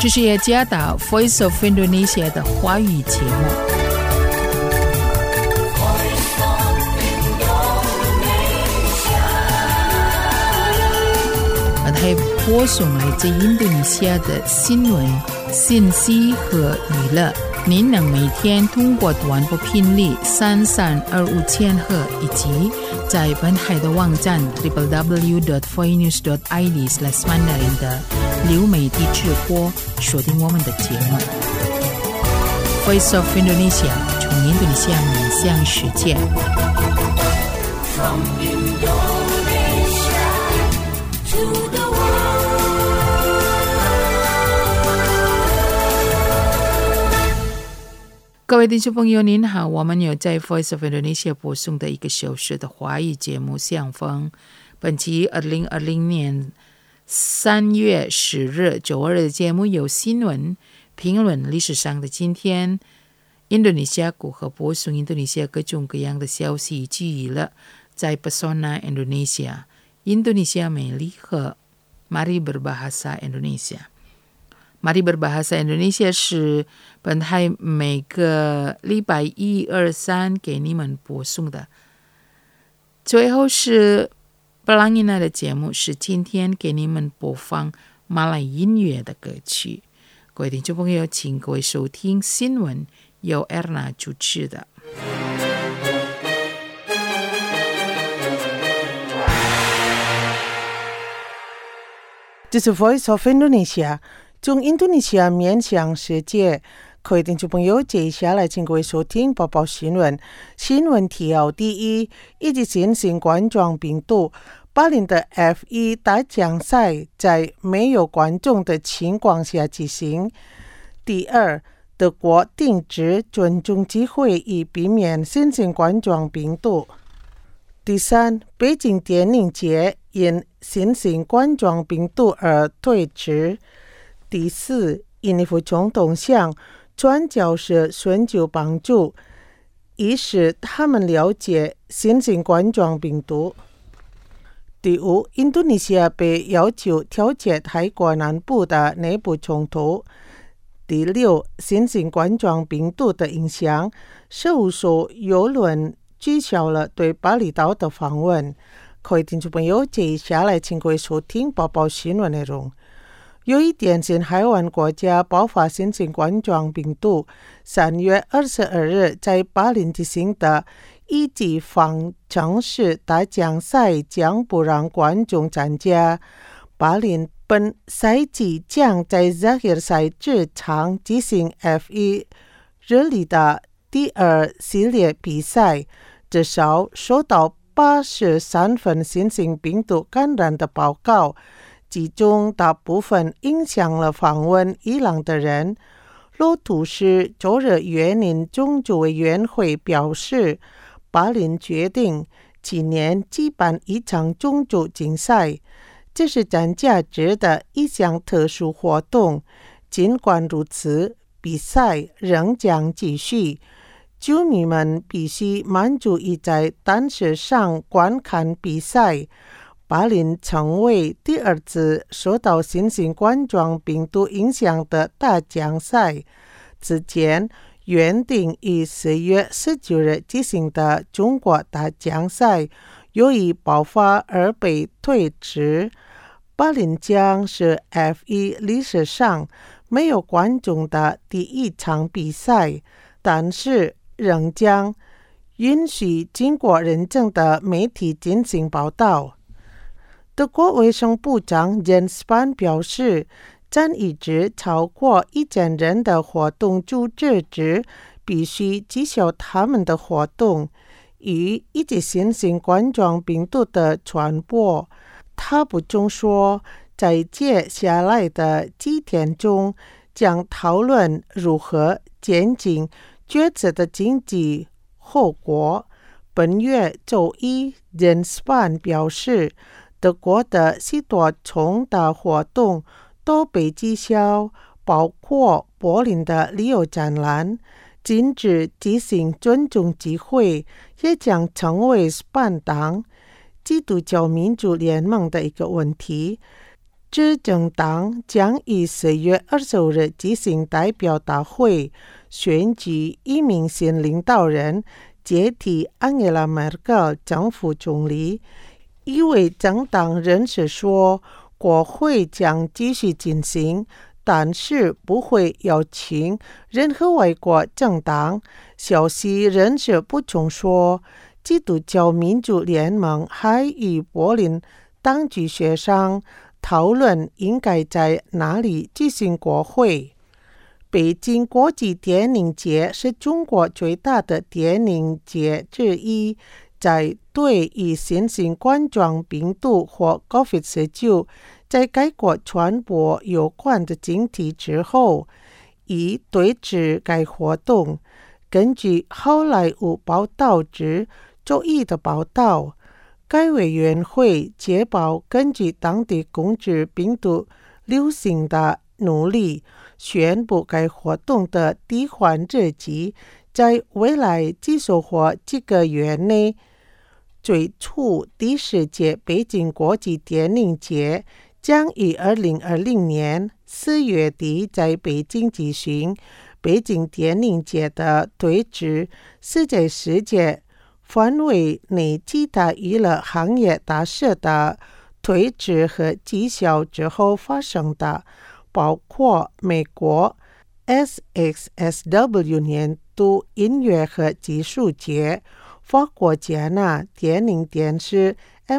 这是耶加达 Voice of Indonesia 的华语节目。还播送来自印度尼西亚的新闻、信息和娱乐。您能每天通过短波频率3325千赫以及在本海的网站 www.voinews.id/mandarin 的流媒体直播锁定我们的节目。Voice of Indonesia 从印度尼西亚面向世界。From Indonesia to the各位听众朋友您好，我们有在 Voice of Indonesia 播送的1个小时的华语节目相逢。本期2020年3月10日周二的节目有新闻、评论历史上的今天、印度尼西亚如何播送印度尼西亚各种各样的消息以及娱乐，在 Pesona Indonesia 印度尼西亚美丽和 Mari Berbahasa Indonesia。Mari Berbahasa Indonesia 是本台每个礼拜1、2、3给你们播送的。最后是布朗伊娜的节目，是今天给你们播放马来音乐的歌曲。各位听众朋友，请各位收听新闻，由 Erna 主持的。 这是 Voice of Indonesia。从印度尼西亚面向世界，各位听众朋友，接下来请各位收听播报新闻。新闻提要：第一，一级新冠状病毒巴林的 F1 大奖赛在没有观众的情况下进行。第二，德国定止尊重集会以避免新型冠状病毒。第三，北京电影节因新型冠状病毒而推迟。第四，印尼副总统向传教士寻求帮助，以使他们了解新型冠状病毒。第五，印度尼西亚被要求调解泰国南部的内部冲突。第六，新型冠状病毒的影响，事务所邮轮取消了对巴厘岛的访问。各位听众朋友，接下来请各位收听播报新闻内容。由于典型海湾国家爆发新型冠状病毒，3月22日在巴林进行的一级方程式大奖赛将不让观众参加。巴林本赛季将在 Zahir 赛制场进行 F1 日里的第2系列比赛，至少收到83份新型病毒感染的报告，其中大部分影响了访问伊朗的人。路透社周日援引种族委员会表示，巴林决定今年举办一场种族竞赛，这是占价值的一项特殊活动。尽管如此，比赛仍将继续。球迷们必须满足于在电视上观看比赛。巴林成为第2次受到新型冠状病毒影响的大奖赛。之前原定于4月19日进行的中国大奖赛，由于爆发而被推迟。巴林将是 F1 历史上没有观众的第1场比赛，但是仍将允许经过认证的媒体进行报道。德国卫生部长 Jens Spahn 表示，占一直超过1000人的活动组织者必须取消他们的活动，以抑制新型冠状病毒的传播。他补充说，在接下来的几天中将讨论如何减轻决策的经济后果。本月周一 Jens Spahn 表示，德国的许多重大活动都被取消，包括柏林的旅游展览。禁止举行尊重集会也将成为Spahn党基督教民主联盟的一个问题。 执政党将于4月25日举行代表大会，选举一名新领导人，接替安吉拉·梅克尔政府总理。一位政党人士说，国会将继续进行，但是不会邀请任何外国政党。消息人士补充说，基督教民主联盟还与柏林当局协商，讨论应该在哪里举行国会。北京国际电影节是中国最大的电影节之一，在对于新型冠状病毒或 COVID-19 在该国传播有关的警惕之后，已对峙该活动。根据好莱坞报道之周一的报道，该委员会确保根据当地控制病毒流行的努力，宣布该活动的替换日期在未来几周或几个月内。最初第10届北京国际电影节将于2020年4月底在北京举行。北京电影节的对峙是在世界范围内其他娱乐行业大势的对峙和绩效之后发生的，包括美国 SXSW 年度音乐和技术节、法国戛纳电影电视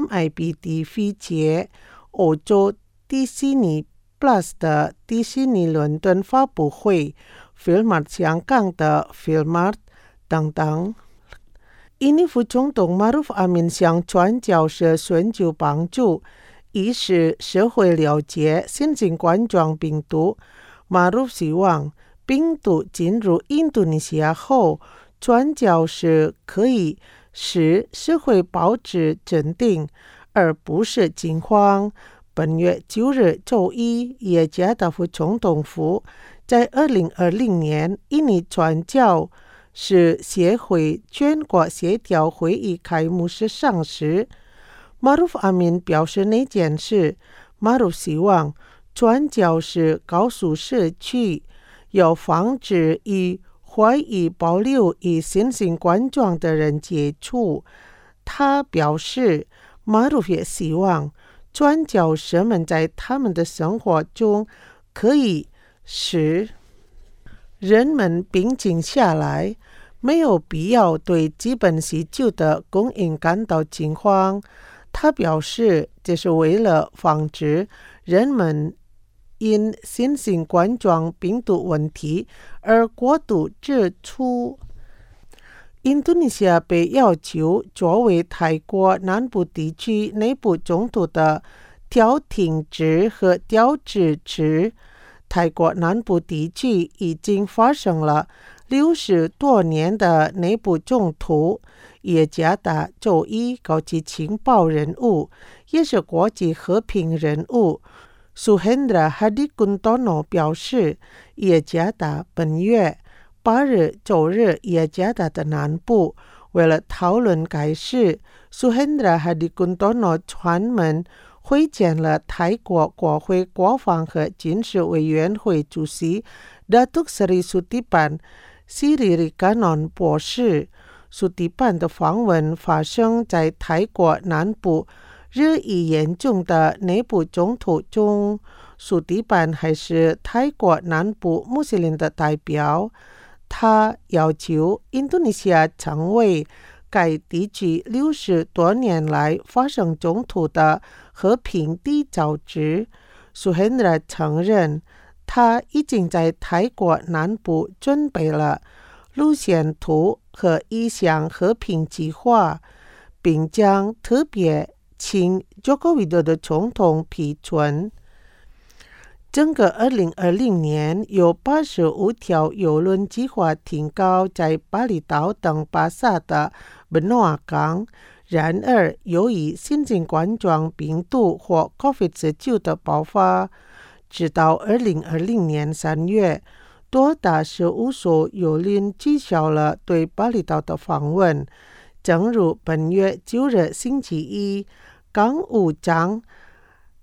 MIBDV 节、欧洲迪士尼 Plus 的迪士尼伦敦发布会、Filmart 香港的 Filmart 等等。印尼副总统马鲁夫阿敏向传教士寻求帮助，以使社会了解新型冠状病毒。马鲁夫希望病毒进入印度尼西亚后，传教士可以使社会保持镇定，而不是惊慌。本月9日周一，耶加达副总统府在2020年印尼传教士协会全国协调会议开幕式上时，马鲁夫阿敏表示那件事。马鲁夫希望传教士告诉社区，要防止与怀疑保留与新型冠状的人接触。他表示，马鲁夫也希望传教士们在他们的生活中可以使人们平静下来，没有必要对基本需求的供应感到惊慌。他表示，这是为了防止人们因新型冠状病毒问题而过度支出。印度尼西亚被要求作为泰国南部地区内部冲突的调停者和调制者。泰国南部地区已经发生了60多年的内部冲突。耶加达周一高级情报人物，也是国际和平人物Suhendra Hadikuntono 表示，耶加达本月8日周日，耶加达的南部为了讨论该事， Suhendra Hadikuntono 专门会见了泰国国会国防和军事委员会主席 Datuk Seri Sutipan Sirikanon 博士。Sutipan 的访问发生在泰国南部日益严重的内部冲突中。Sutipan 还是泰国南部穆斯林的代表，他要求印度尼西亚成为该地区60多年来发生冲突的和平缔造者。Suhendra 承认，他已经在泰国南部准备了路线图和一项和平计划，并将特别请Joko Widodo总统批准。整个2020年有85条邮轮计划停靠在巴厘岛等巴萨的本诺瓦港。然而，由于新型冠状病毒或 COVID-19 的爆发，直到2020年3月，多达15艘邮轮取消了对巴厘岛的访问。正如本月9日星期一，港务长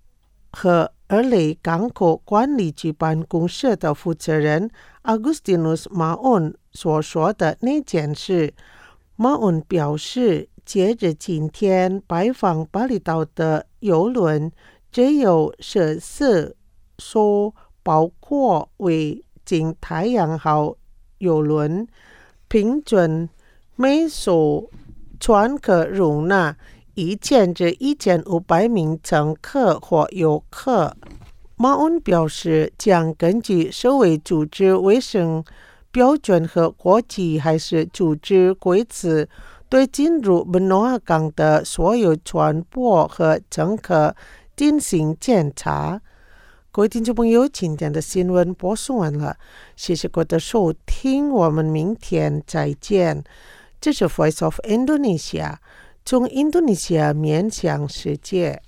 和尔雷港口管理局办公室的负责人 Agustinus Maun 所说的那件事。Maun 表示，截至今天拜访巴厘岛的邮轮只有14艘，包括为经太阳号邮轮，平均每艘船可容纳1000至1500名乘客或游客。马恩表示，将根据世卫组织卫生标准和国际海事组织规则，对进入本诺亚港的所有船舶和乘客进行检查。各位听众朋友，今天的新闻播送完了，谢谢各位的收听，我们明天再见。这是 Voice of Indonesia， 从印度尼西亚面向世界。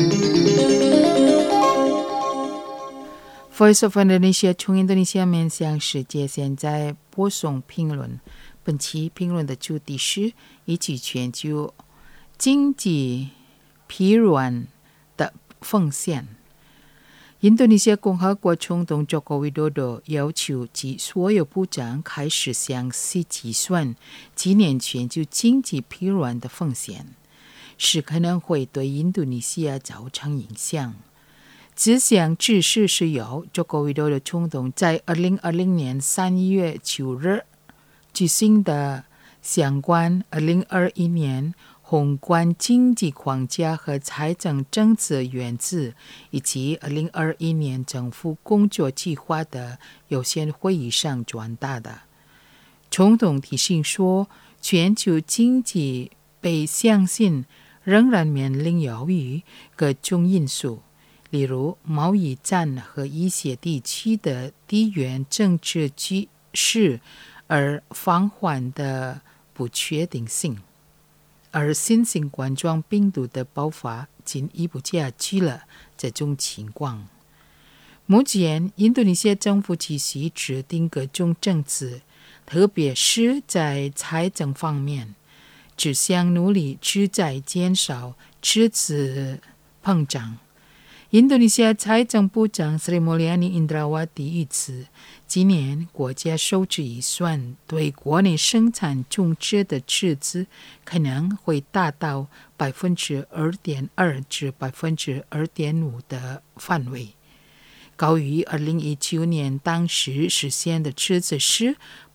Voice of Indonesia 从印度尼西亚面向世界，现在播送评论。本期评论的主题是以及全球经济疲软的风险。印度尼西亚共和国总统佐科维多多要求其所有部长开始详细计算今年全球经济疲软的风险，是可能会对印度尼西亚造成影响。这项指示是由佐科维多多总统在2020年3月9日举行的相关2021年宏观经济框架和财政政策原则以及2021年政府工作计划的有限会议上传达的。总统提醒说，全球经济被相信仍然面临由于各种因素，例如贸易战和一些地区的地缘政治局势而放缓的不确定性。而新型冠状病毒的爆发进一步加剧了这种情况。目前，印度尼西亚政府继续制定各种政策，特别是在财政方面，只想努力旨在减少赤字膨胀。印度尼西亚财政部长 Sri Mulyani Indrawati 预测，今年国家收支预算对国内生产总值的赤字可能会达到 2.2% 至 2.5% 的范围，高于2019年当时实现的赤字是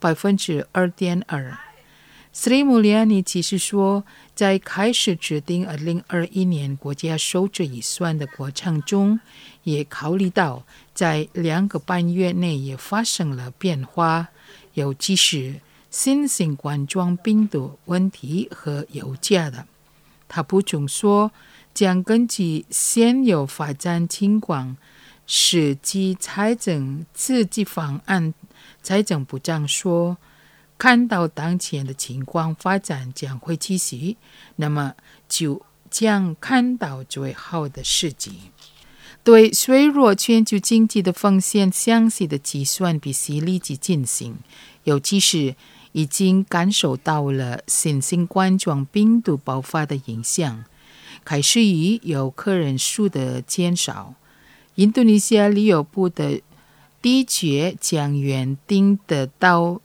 2.2%。Sri Mulyani 其实说，在开始制定2021年国家收支预算的过程中，也考虑到在2个半月内也发生了变化，尤其是新型冠状病毒问题和油价的。他补充说，将根据现有发展情况实际财政刺激方案。财政部长说，看到当前的情况发展将会继续，那么就将看到最好的时机。对削弱全球经济的风险详细的计算必须立即进行，尤其是已经感受到了新型冠状病毒爆发的影响，开始于游客人数的减少。印度尼西亚旅游部的的确将原定得到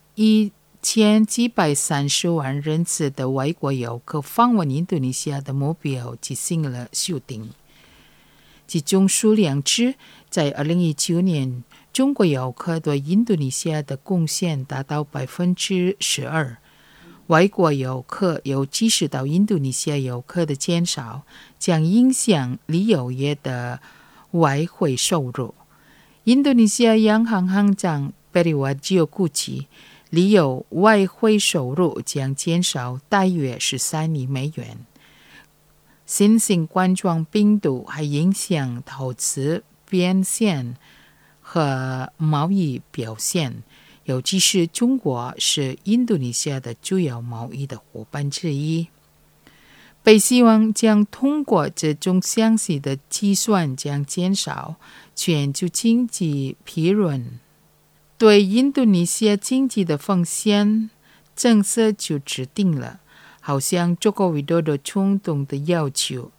1730万人次的外国游客访问印度尼西亚的目标进行了修订。其中数量指，在2019年，中国游客对印度尼西亚的贡献达到 12%。外国游客，尤其是到印度尼西亚游客的减少，将影响旅游业的外汇收入。印度尼西亚央行行长 Periwarjo 估计，旅游外汇收入将减少大约13亿美元。新型冠状病毒还影响投资变现和贸易表现，尤其是中国是印度尼西亚的主要贸易的伙伴之一。被希望将通过这种详细的计算将减少全球经济疲软对印度尼西亚经济的风险政策就制定了，好像佐科维多多总统的要求，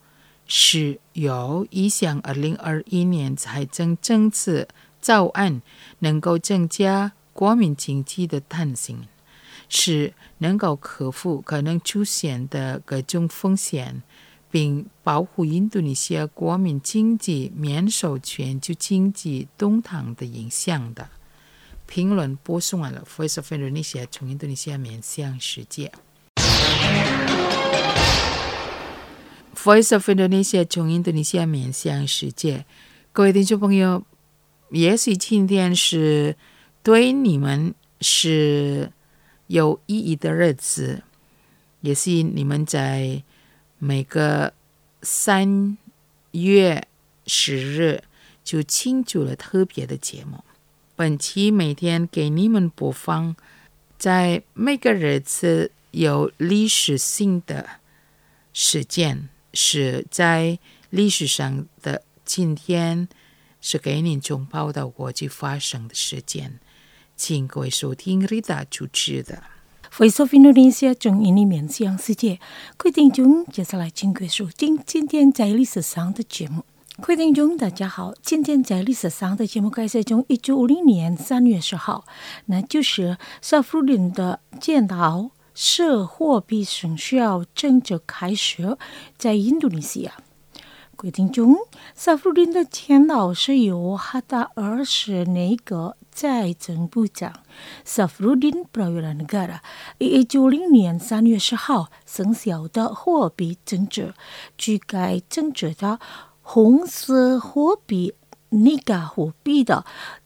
是由一项2021年财政政策草案能够增加国民经济的弹性，是能够克服可能出现的各种风险，并保护印度尼西亚国民经济免受全球经济动荡的影响的。评论播送完了 Voice of Indonesia 从印度尼西亚面向世界。Voice of Indonesia 从印度尼西亚面向世界，各位听众朋友，也许今天是对你们是有意义的日子，也是你们在每个3月10日就庆祝了特别的节目。本期每天给你们播放在每个日子有历史性的事件，是在历史上的今天，是给您中报道国际发生的事件。请各位收听 Rita 主持的 Voice of Indonesia 从印尼面向世界。各位听众，接下来请各位收听今天在历史上的节目。各位听众，大家好，今天在历史上的节目开始从1950年3月10号，那就是萨弗鲁丁的建tạo社货币生效政策开始在印度尼西亚。各位听众，萨弗鲁丁的建tạo是由哈达20内阁财政部长萨弗鲁丁Prawira Negara 1950年3月10号生效的货币政策。据该政策的红色货币尼加货币的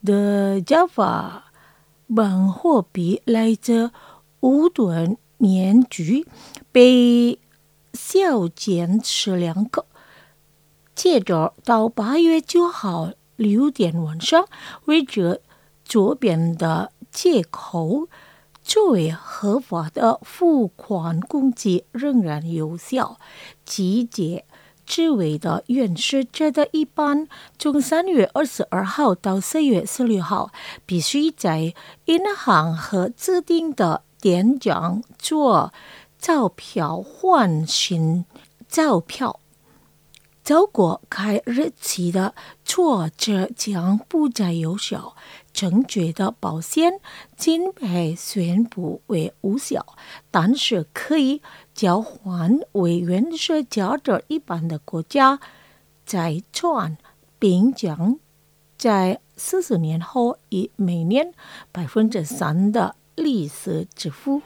Java 本货币来自5吨年局被削减2个。接着到8月9号6点晚上，为着左边的借口，作为合法的付款工具仍然有效。集结之为的原始者的一般，从3月22号到4月16号，必须在银行和指定的店长做钞票换新钞票。超过该日期的措施将不再有效，正确的保险金被宣布为无效，但是可以交换为原始价值一般的国家债券，并将在40年后以每年3%的利息支付。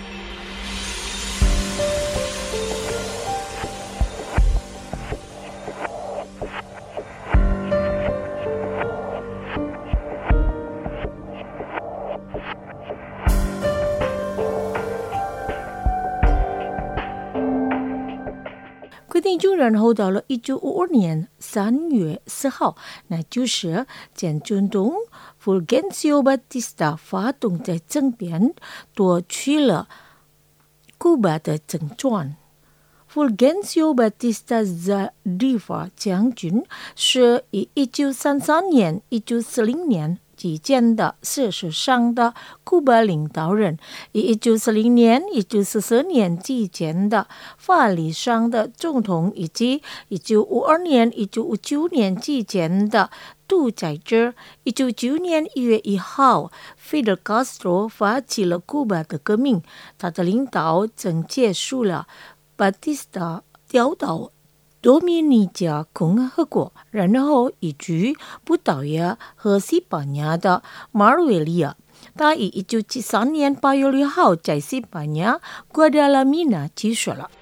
定就然后到了1952年3月4号，那就是前总统 Fulgencio Batista 发动的政变，夺取了古巴的政权。Fulgencio Batista Zaldívar 将军是以1933年、1940年期间的事实上的古巴领导人，以1940年、1944年期间的法理上的总统，以及1952年、1959年期间的独裁者。1999年1月1号 Fidel Castro 发起了古巴的革命，他的领导正结束了。Batista 调到多米尼加共和国，然后移居葡萄牙和西班牙的马尔维利亚。他于1973年8月6号在西班牙瓜达拉米纳去世了。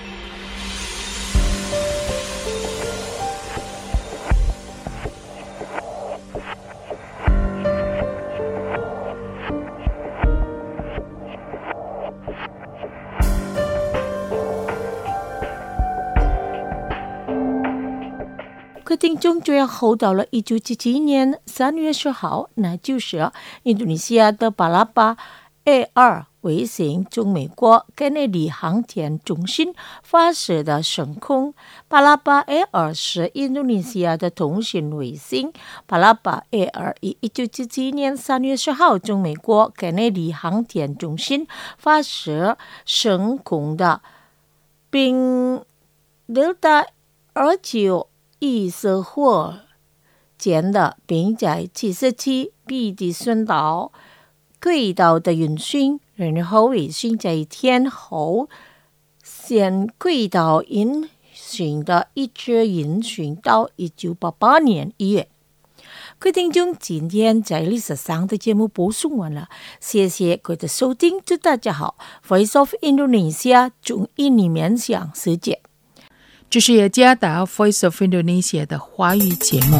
听众最后到了1977年3月10号，那就是印度尼西亚的巴拉巴 A2 卫星从美国肯尼迪航天中心发射的升空。巴拉巴 A2 是印度尼西亚的通信卫星。巴拉巴 A2 于1977年3月10号从美国肯尼迪航天中心发射升空的，并 Delta 1914火箭的并在77米的顺道轨道的运行，然后卫星在天后线轨道运行的一直运行到1988年1月。各位听众，今天在历史上的节目播送完了，谢谢各位的收听，祝大家好。Voice of Indonesia 中印尼面向世界， 这是雅加达 Voice of Indonesia 的华语节目。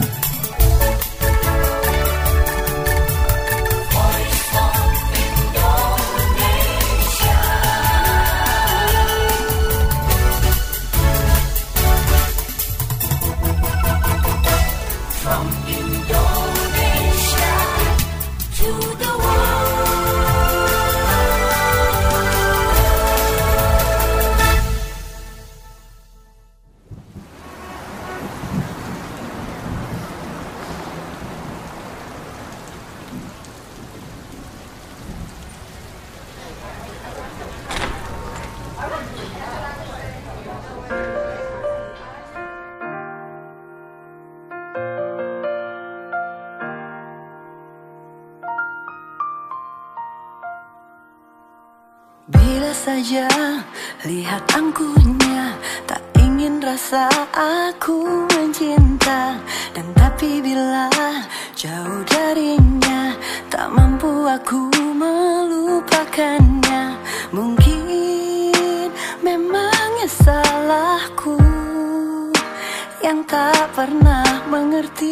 Bila saja lihat angkuhnya, tak ingin rasa aku mencinta. Dan tapi bila jauh darinya, tak mampu aku melupakannya. Mungkin memangnya salahku yang tak pernah mengerti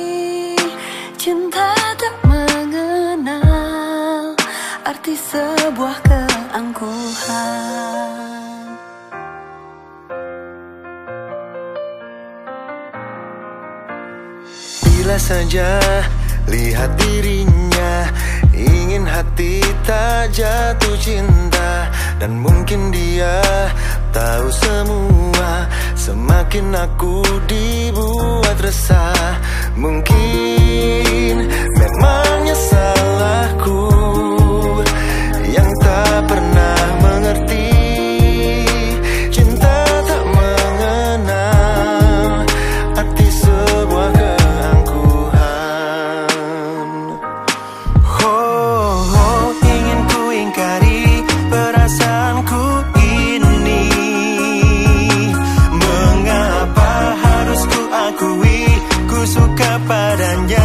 cinta tak mengenal arti sebuah keangkuhan. Bila saja lihat dirinya, ingin hati tak jatuh cinta. Dan mungkin dia tahu semua, semakin aku dibuat resah. Mungkin memangnya salahku yang tak pernah mengerti cinta tak mengenal arti sebuah keangkuhan. Oh, ingin ku ingkari perasaanku ini. Mengapa harus ku akui ku suka padanya?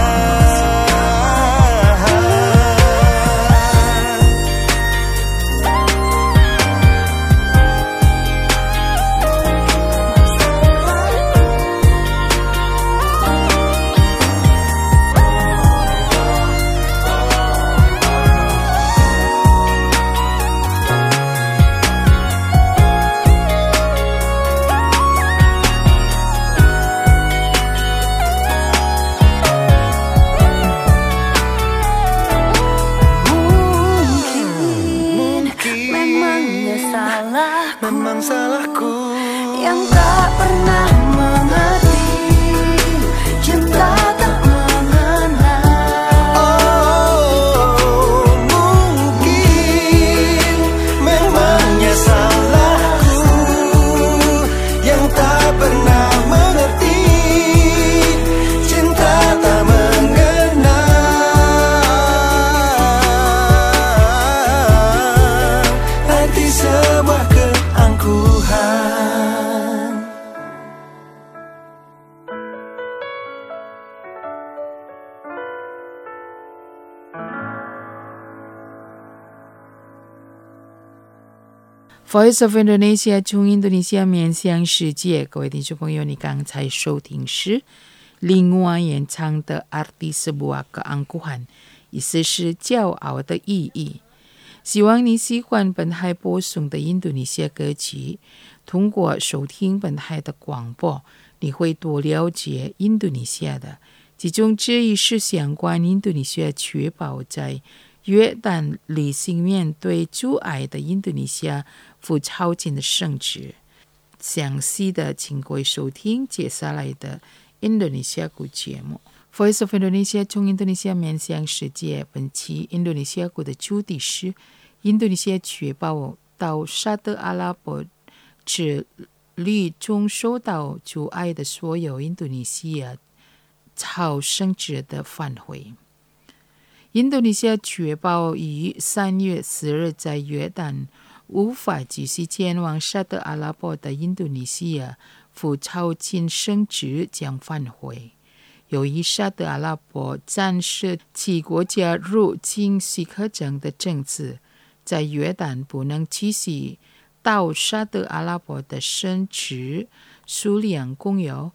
Memang salahku yang tak pernah mengerti cinta tak mengenal. Oh, mungkin memangnya salahku yang tak pernah mengerti cinta tak mengenal arti sebuah keangkuhan. Voice of Indonesia 从印度尼西亚面向世界，各位听众朋友，你刚才收听是另外演唱的 Arti Sebuah Keangkuhan， 意思是骄傲的意义。希望你喜欢本台播送的印度尼西亚歌曲。通过收听本台的广播，你会多了解印度尼西亚的。其中之一是相关印度尼西亚确保在约旦理性面对阻碍的印度尼西亚赴超进的圣旨。详细的请各位收听接下来的印度尼西亚国节目。Voice of Indonesia 从印度尼西亚面向世界，本期印度尼西亚国的主题是印度尼西亚确保到沙特阿拉伯至律中受到阻碍的所有印度尼西亚朝圣者的返回。印度尼西亚确保于3月10日在约旦无法继续前往沙特阿拉伯的印度尼西亚赴朝觐圣者将返回。由于沙特阿拉伯暂时其国家入境许可证的政策，在约旦不能继续到沙特阿拉伯的圣者数量共有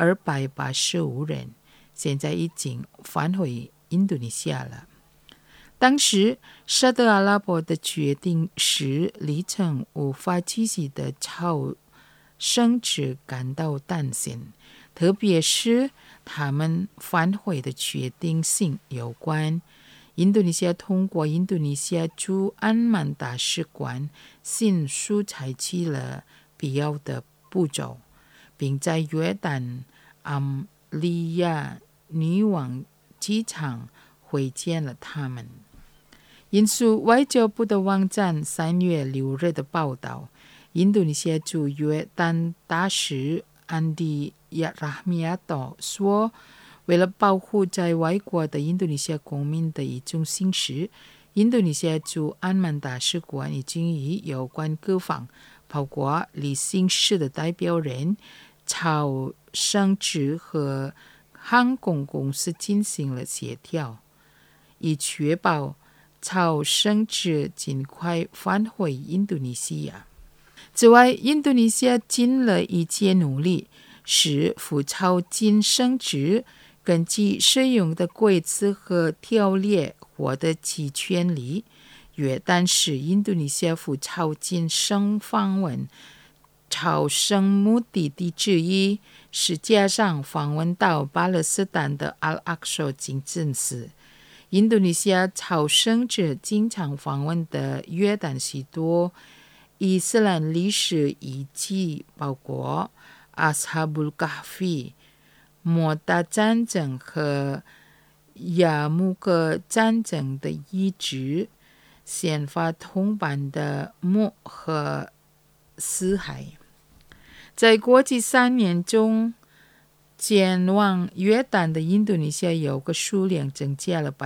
285人，现在已经返回印度尼西亚了。当时沙特阿拉伯的决定使里程无法继续的朝圣者感到担心，特别是他们返回的确定性有关。印度尼西亚通过印度尼西亚驻安曼大使馆迅速采取了必要的步骤，并在约旦阿利亚女王机场会见了他们。引述外交部的网站3月6日的报道，印度尼西亚驻约旦大使安迪亚拉米亚多说，为了保护在外国的印度尼西亚公民的一种信息，印度尼西亚驻安曼大使馆已经与有关各方，包括旅行社的代表人、朝圣者和航空公司进行了协调，以确保朝圣者尽快返回印度尼西亚。此外，印度尼西亚尽了一切努力，使赴朝觐圣者根据适用的规则和条例获得其权利。约旦是印度尼西亚赴朝觐圣访问朝圣目的地之一，是加上访问到巴勒斯坦的阿拉克萨清真寺。印度尼西亚朝圣者经常访问的约旦许多伊斯兰历史遗迹，包括阿斯哈布卡菲、摩达战争和亚穆克战争的遗址，宪法同版的墓和死海。在过去3年中，前往约旦的印度尼西亚游客数量增加了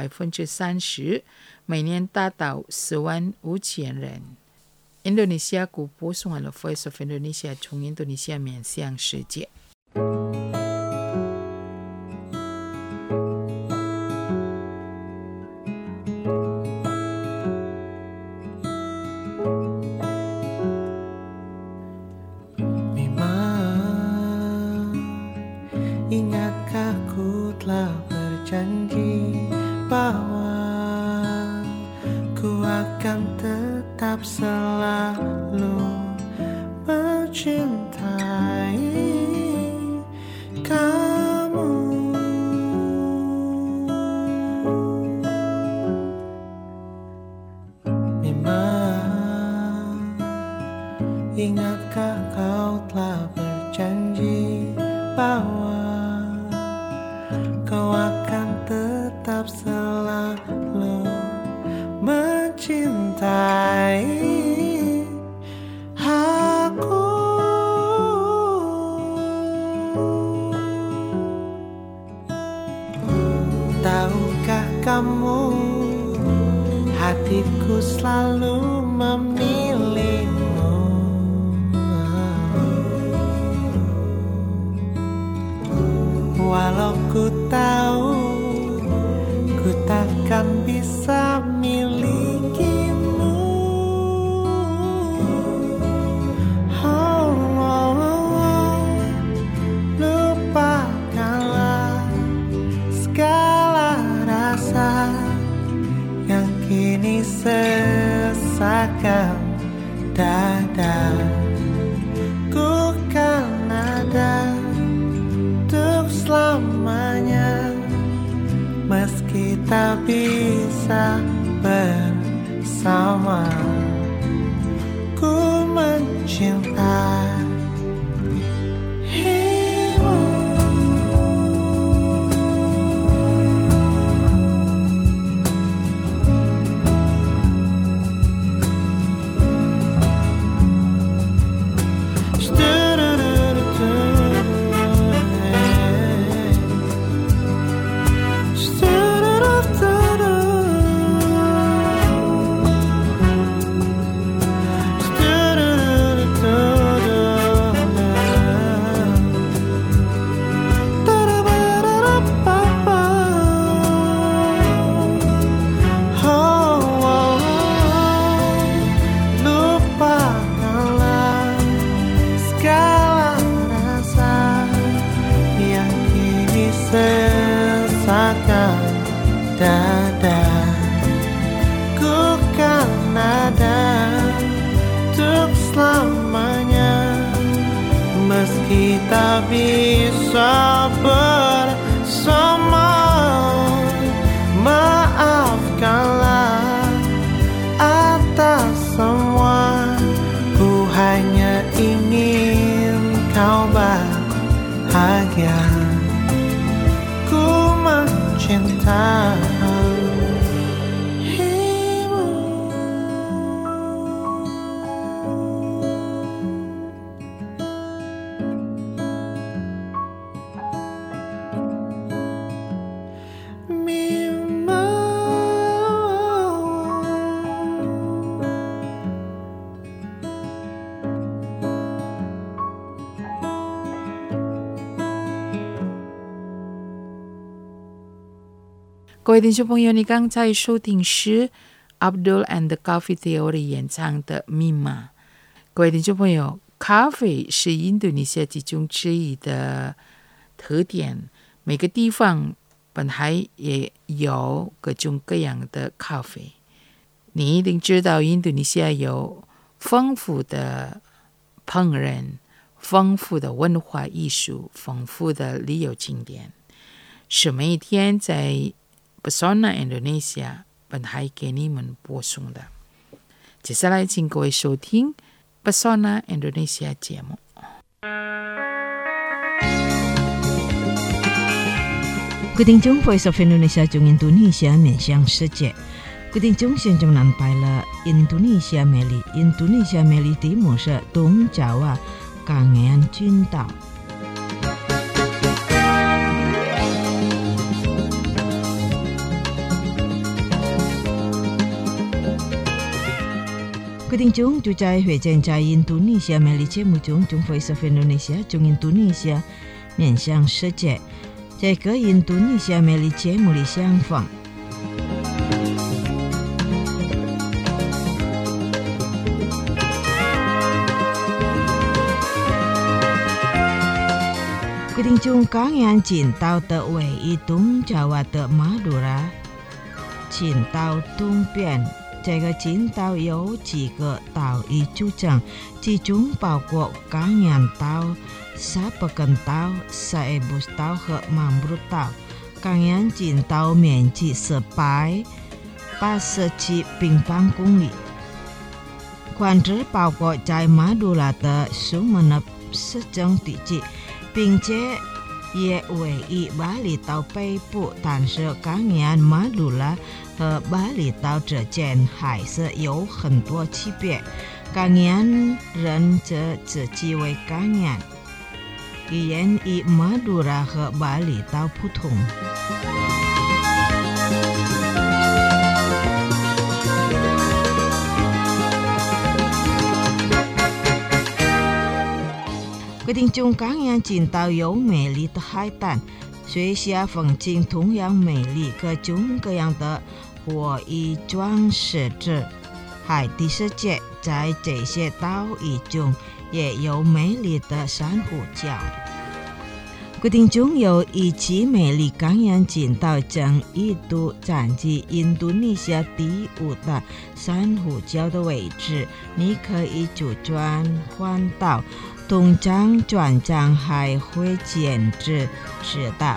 30%，每年达到45000人。印度尼西亚广播送完了 Voice of Indonesia 从印度尼西亚面向世界。 Ingatkah ku telah berjanji bahwa ku akan tetap selalu mencintai kamu. Memang ingatkah kau telah berjanji bahwa kau akan tetap selalu mencintai aku. Tahukah kamu, hatiku selalu memilihmu. Walau ku tahu ku takkan bisa milikimu. Lupakanlah segala rasa yang kini sesakkan dada. Ku kan ada untuk selamanya, meski tak bisa bersama. Ku mencintai selamanya. Meski tak bisa bersama, maafkanlah atas semua. Ku hanya ingin kau bahagia. Ku mencintai 各位听众朋友，你刚才收听是 Abdul and the Coffee Theory 演唱的《密码》。各位听众朋友，咖啡是印度尼西亚其中之一的特点，每个地方本来也有各种各样的咖啡。你一定知道，印度尼西亚有丰富的烹饪、丰富的文化艺术、丰富的旅游景点，是每一天在Pesona Indonesia 本来给你们播送的。接下来请各位收听 Pesona Indonesia 节目。 各位听众 Voice of Indonesia 中印度尼西亚面向世界。各位听众现在南拜了印度尼西亚美丽，印度尼西亚美丽地模式东爪哇港岸群岛。各位听众就在会见在印度尼西亚美丽节目中Voice of Indonesia 中印度尼西亚面向世界，在个印度尼西亚美丽节目里相逢。各位听众，港岸群岛的唯一东爪哇的马杜拉群岛东边。这个群岛有几个岛屿组成，其中包括港岸岛、沙巴根岛、萨伊布斯岛和曼布鲁岛。港岸群岛面积487平方公里，宽只包括在马杜拉的苏门纳市政地区，并且也位于巴厘岛北部，但是港岸马杜拉和巴厘岛之间还是有很多区别。港岸人则自己为港岸，语言与马杜拉和巴厘岛不同。各位听众，港岸群岛有美丽的海滩，水下风景同样美丽，各种各样的活鱼装饰着海底世界。在这些岛屿中，也有美丽的珊瑚礁。各位听众，有一起美丽港岸群岛正一度占据印度尼西亚第5的珊瑚礁的位置，你可以左转环岛。通常转账还会减至知道。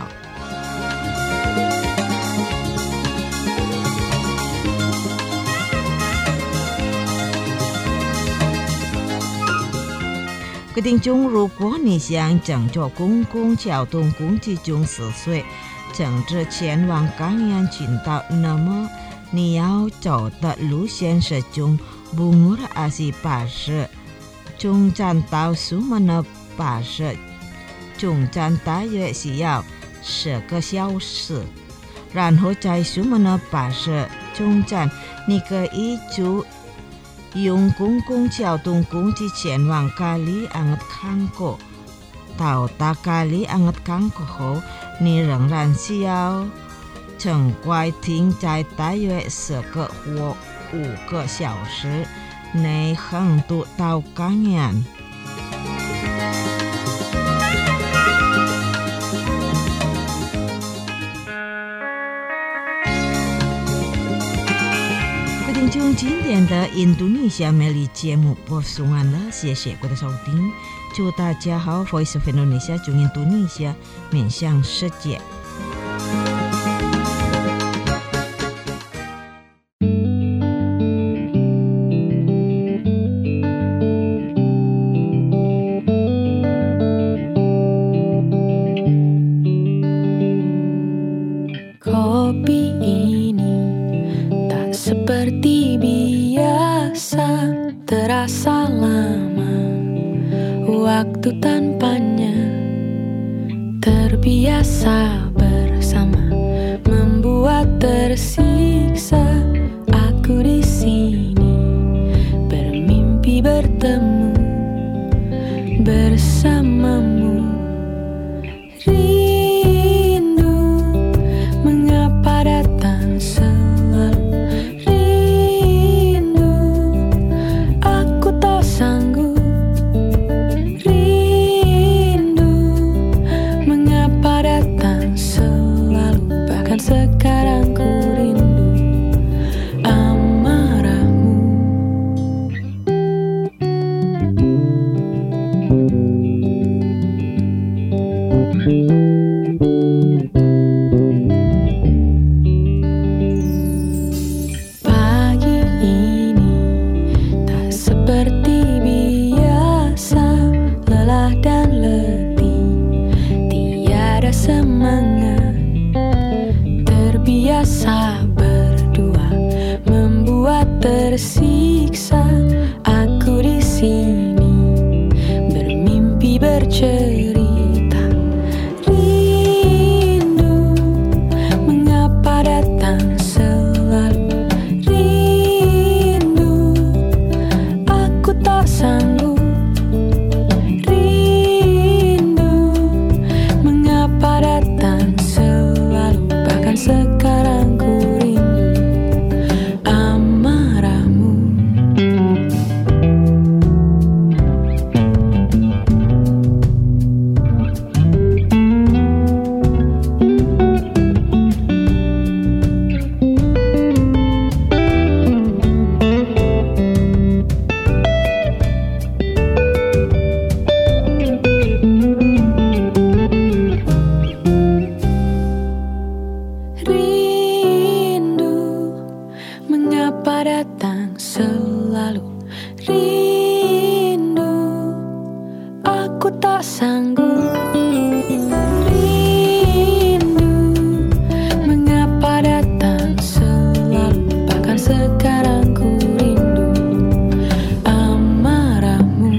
各位听众，如果你想乘坐公共交通工具中10岁，乘着前往港岸群岛，那么你要走的路线是从Bungur Asi巴士中站到苏门纳巴士，中站大约需要10个小时。然后在苏门纳巴士中站，你可以用公共交通工具前往Kali Anget Kangko。到达Kali Anget Kangko后，你仍然需要乘快艇在大约10个或5个小时内横渡到港岸。各位听将今天的印度尼西亚美丽节目播送完了，谢谢各位的收听，祝大家好 Voice of Indonesia 从印度尼西亚面向世界。 Kopi ini tak seperti biasa, terasa lama waktu tanpanya, terbiasa bersama, membuat tersiksa. Aku di sini bermimpi bertemu bersamamu. Sekarang ku rindu amarahmu. Pagi ini tak seperti biasa, lelah dan letih, tiada semangat. Biasa berdua membuat tersiksa. Aku di sini bermimpi bercerita. Rindu mengapa datang selalu. Rindu aku tak sanggup. Rindu mengapa datang selalu. Bahkan sekarang ku rindu amarahmu. Mengapa datang selalu. Rindu aku tak sanggup. Rindu mengapa datang selalu. Bahkan sekarang ku rindu amarahmu.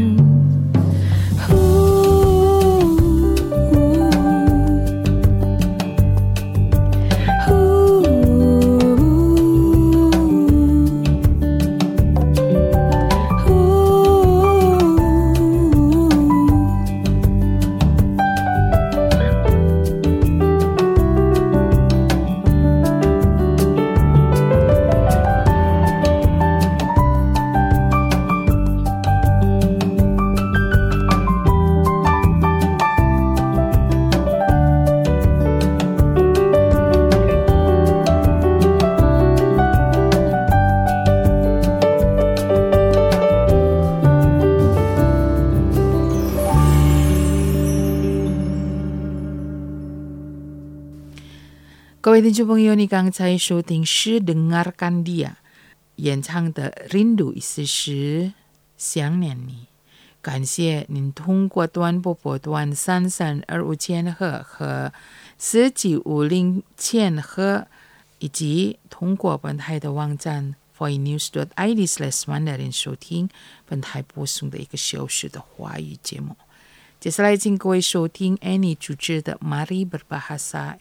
各位听众朋友，你刚才收听是 Dengarkan Dia 演唱的《Rindu》，意思是想念你。感谢您通过短波波段3325千赫和4950千赫，以及通过本台的网站 voinews.id/mandarin 收听本台播送的一个小时的华语节目。接下来请各位收听 Annie 主持的 Mari Berbahasa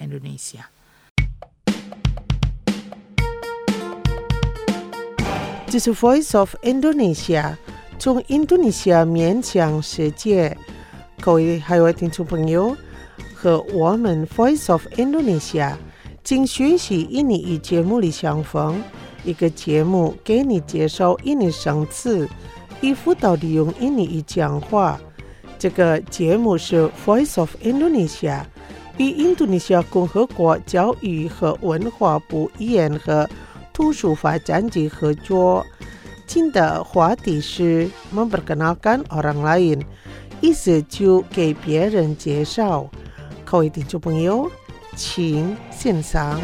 Indonesia。 这是 Voice of Indonesia 从印度尼西亚面向世界。各位海外听众朋友，和我们 Voice of Indonesia 正学习印尼语节目里相逢，一个节目给你介绍印尼生词，以辅导利用印尼语讲话。这个节目是 Voice of Indonesia 与印度尼西亚共和国教育和文化部语言和图书发展及合作。今的话题是 memperkenalkan orang lain， 意思就给别人介绍。各位听众朋友，请欣赏。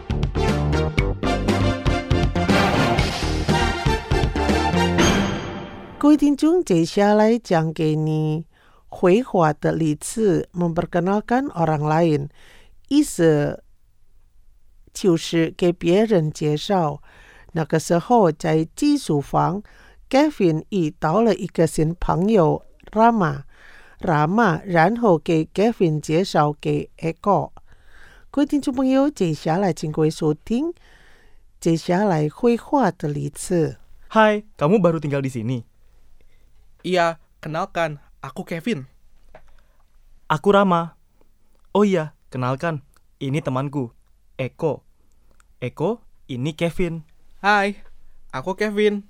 各位听众，接下来讲给你绘画的例子 memperkenalkan orang lain， 意思就是给别人介绍。那个时候在寄宿房 Kevin 遇到了一个新朋友 Rama， 然后给 Kevin 介绍给 Eko。 各位听众朋友，接下来请各位收听接下来绘画的例子。 Hai, kamu baru tinggal di sini? Iya, kenalkan, aku Kevin. Aku Rama. Oh iya, kenalkan, ini temanku, Eko. Eko, ini Kevin. Hai, aku Kevin.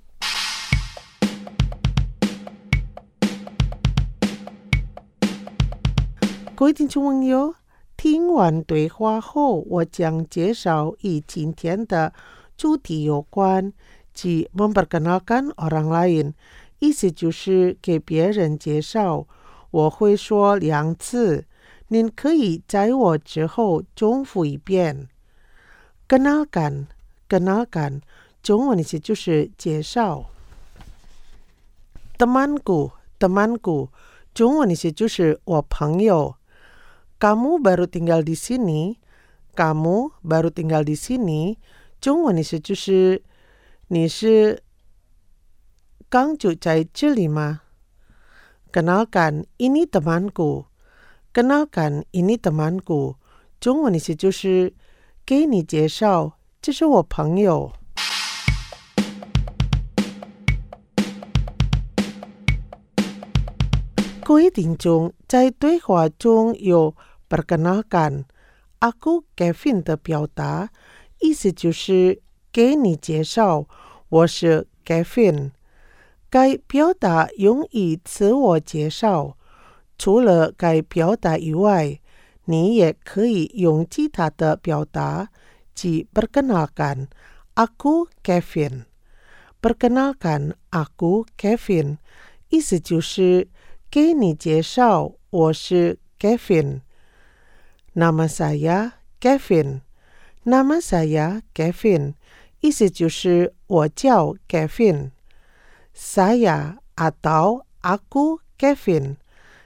各位听众朋友，听完对话后，我将介绍与今天的主题有关，即 memperkenalkan orang lain， 意思就是给别人介绍。我会说2次，您可以在我之后重复一遍。kenalkan， 中文意思就是介绍。temanku， 中文意思就是我朋友。Kamu baru tinggal di sini， 中文意思就是你是刚住在这里吗？ Kenalkan ini temanku， 中文意思就是给你介绍，这是我朋友。各位听众，在对话中有 perkenalkan aku Kevin 的表达，意思就是给你介绍，我是 Kevin。 该表达用于自我介绍，除了该表达以外，你也可以用其他的表达，即 perkenalkan aku Kevin。 perkenalkan aku Kevin， 意思就是给你介绍，我是 Kevin。 Nama saya Kevin， 意思就是我叫 Kevin。 Saya atau aku Kevin，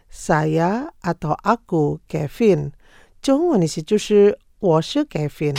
中文意思就是我是 Kevin。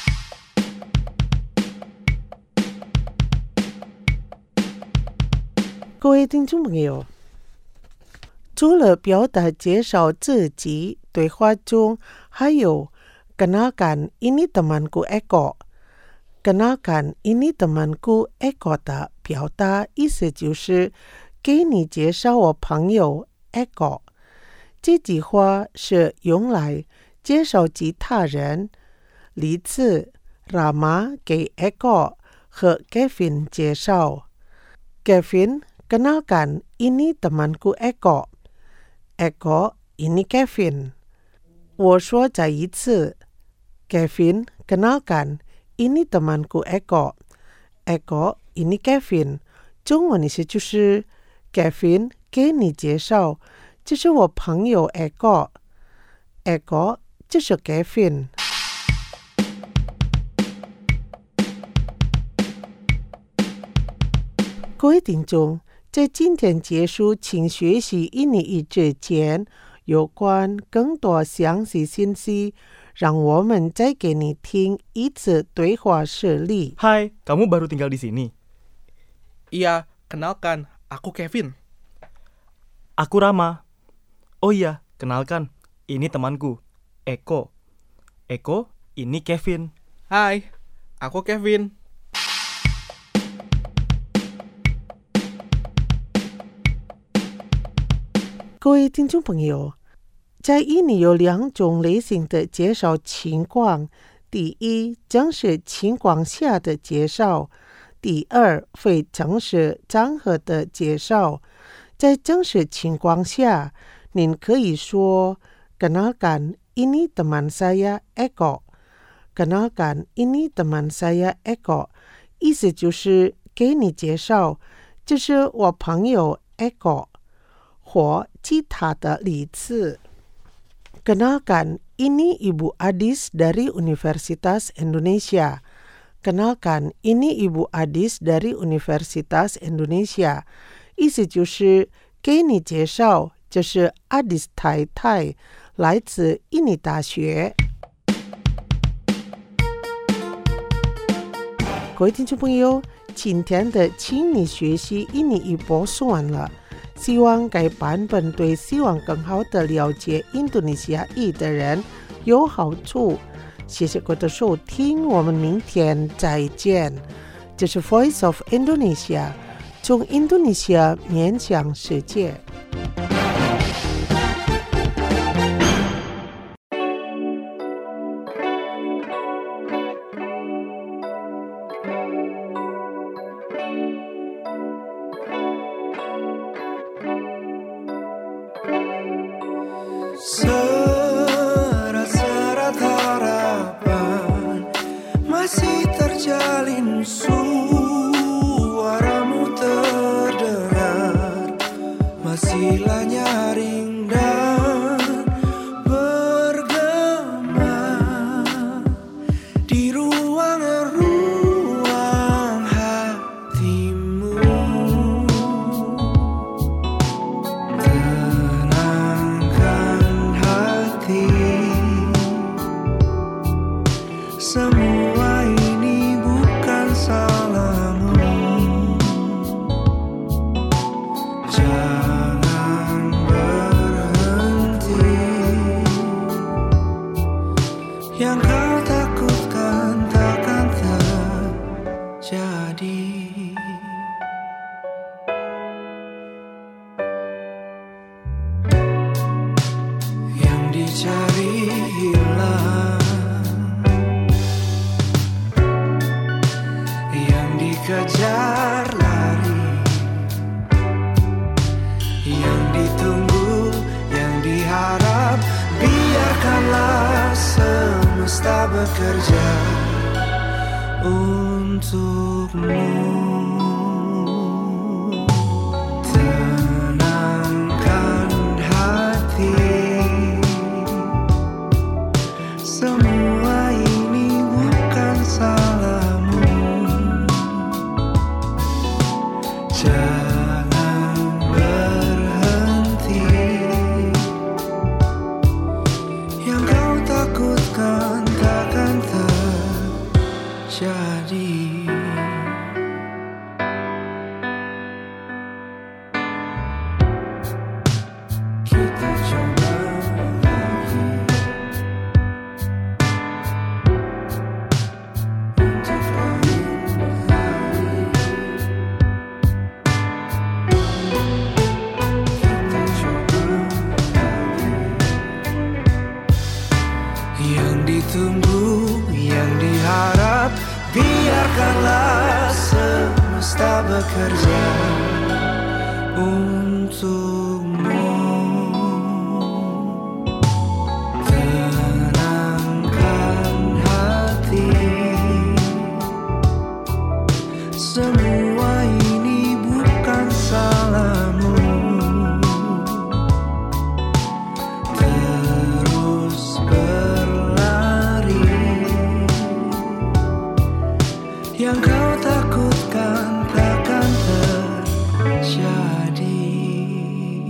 各位听众朋友，除了表达介绍自己，对话中还有 kenalkan ini temanku Eko。 kenalkan ini temanku Eko 的表达意思就是给你介绍我朋友 Eko。 这句话是用来介绍其他人。例子 Rama 给 Eko 和 Kevin 介绍。 Kevin, kenalkan ini temanku Eko。 Eko, ini Kevin。 我说再一次。 Kevin, kenalkan ini temanku Eko。 Eko, ini Kevin。 中文意思就是 Kevin 给你介绍，这是我朋友 Eko。 Eko， 这是 Kevin。 各位听众，在今天结束请学习印尼语之前，有关更多详细信息，让我们再给你听一次对话事例。 Hai, kamu baru tinggal di sini? Iya, kenalkan, aku Kevin. Aku Rama. Oh iya, kenalkan, ini temanku, Eko. Eko, ini Kevin. Hai, aku Kevin. 各位听众朋友，在印尼有2种类型的介绍情况。第一，正式情况下的介绍；第二，非正式场合的介绍。在正式情况下，您可以说 Kenalkan, ini teman saya Eko。 Kenalkan, ini teman saya Eko， 意思就是给你介绍，这是我朋友 Eko 或其他的例子。Kenalkan, ini Ibu Adis dari Universitas Indonesia. Kenalkan, ini Ibu Adis dari Universitas Indonesia. 意思就是给你介绍，这是 Adis 太太，来自印尼大学。各位听众朋友，今天的请你学习印尼语播送完了，希望该版本对希望更好的了解印度尼西亚语的人有好处。谢谢各位的收听，我们明天再见。这是 Voice of Indonesia， 从印度尼西亚面向世界。 Serat-serat harapan masih terjalin, suaramu terdengar, masihlah nyaring dan bergema di ruang-ruang hatimu. Semua ini bukan salahmu. Jangan berhenti. Yang kau takutkan takkan terjadi. Yang dicari hilang, kejar lari, yang ditunggu, yang diharap, biarkanlah semesta bekerja untukmu. Tenangkan hati, semua ini bukan salahmu. Jangan berhenti. Yang kau takutkan takkan terjadi. Kita coba lagi untuk lain hari. Yang ditunggu, yang diharap, biarkanlah semesta bekerja untukmu. Tenangkan hati, semua ini bukan salahmu. Terus berlari, yang kau takutkan takkan terjadi.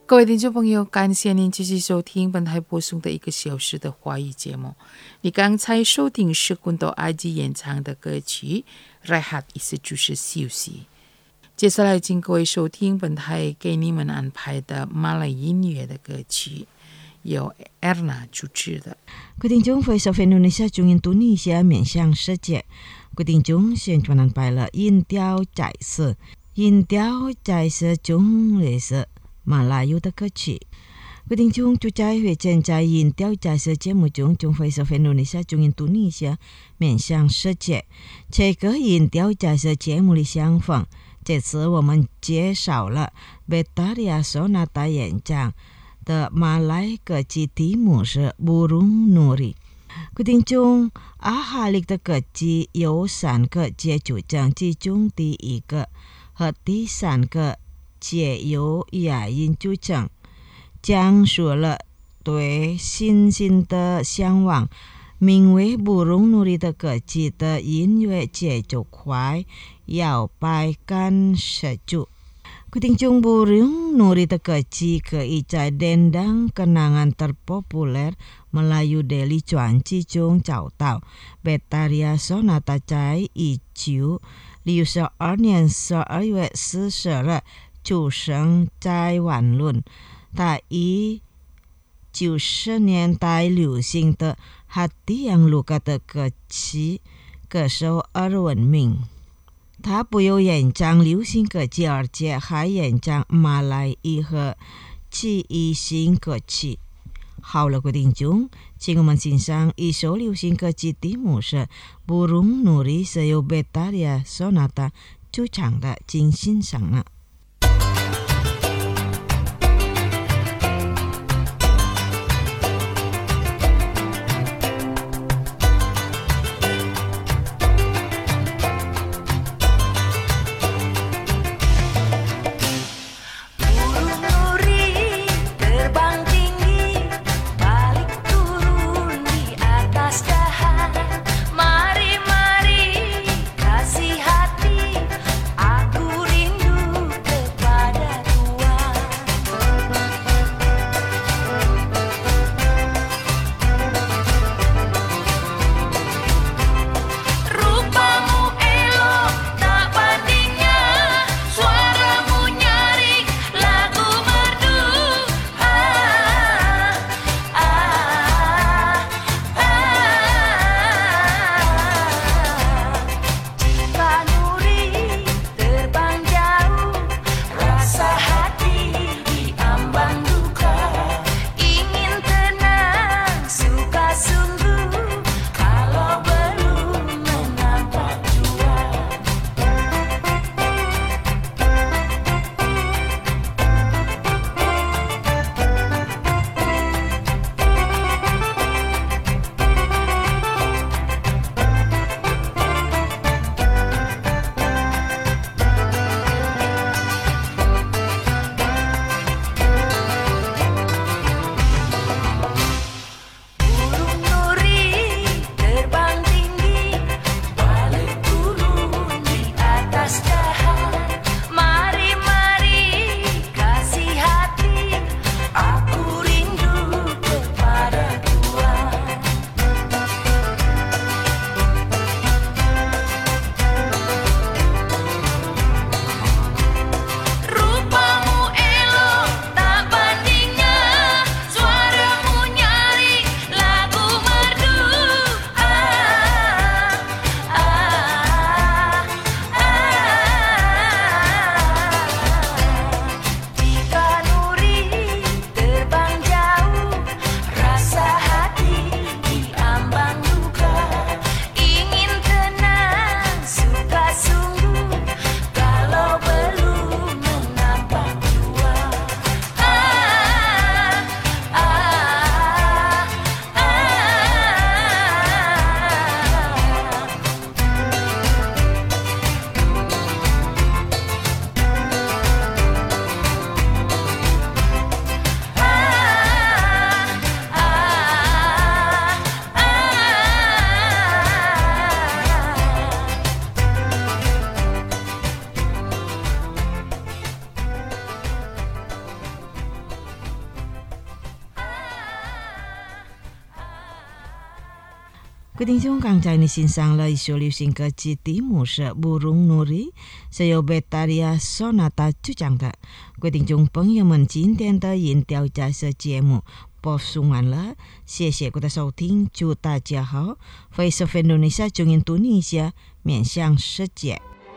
各位听众朋友，感谢您继续收听本台播送的1个小时的华语节目。你刚才收听是滚到埃及演唱的歌曲 Rehat， 意思就是休息。接下来请各位收听本台给你们安排的马来音乐的歌曲，由 Erna 主持的。 各位听众 Voice of Indonesia 中印度尼西亚面向世界。各位听众现在安排了音调在色，音调在色中也是马来语的歌曲。各位听众就在会见在音调在色节目中Voice of Indonesia 中印度尼西亚面向世界。这个音调在色节目的相逢，这次我们介绍了 Betaria Sonata 演唱的马来歌曲题目是 Burung Nuri。各位听众，阿哈利的歌曲有3个节主张，其中第1个和第3个皆由哑音组成，讲述了对星星的向往。名为 Burung Nuri 的歌曲的音乐节奏快，摇摆感十足。各位听众，Burung Nuri的歌曲可以在dendang kenangan terpopuler Melayu Daily 专辑中找到。Betaria Sonata 在1962年12月40日出生在万伦，他以90年代流行的 Hati yang Luka 的歌曲歌手而闻名。他不有演唱流行歌曲，而且还演唱马来语和记忆性歌曲。好了，各位听众，请我们欣赏一首流行歌曲，题目是 Burung Nuri， 是由 Betaria Sonata 主唱的，请欣赏了。 Mari, mari, kasih hati, aku rindu. 各位听众，刚才你欣赏了一首流行歌曲题目是《Burung Nuri》，是由Betharia Sonata 主讲的。各位听众朋友们，今天的音调假设节目播送完了，谢谢各位的收听，祝大家好。Voice of Indonesia 中印度尼西亚面向世界。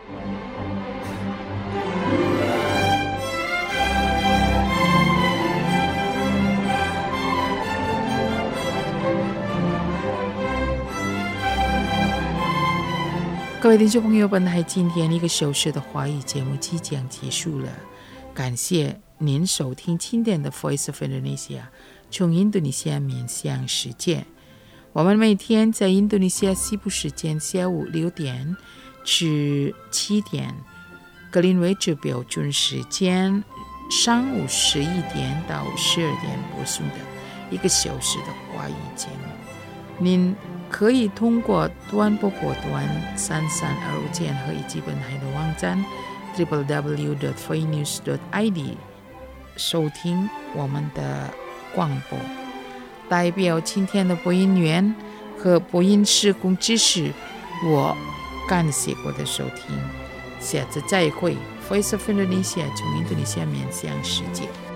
各位听众朋友，本台今天一个小时的华语节目即将结束了，感谢您收听今天的 Voice of Indonesia 从印度尼西亚面向世界。我们每天在印度尼西亚西部时间下午6点至7点，格林威治标准时间上午11点到12点播送的一个小时的华语节目。您可以通过短波波段332键和以及本台的网站 www.voinews.id 收听我们的广播。代表今天的播音员和播音施工知识，我感谢各位的收听，下次再会。Voice of Indonesia 从印度尼西亚面向世界。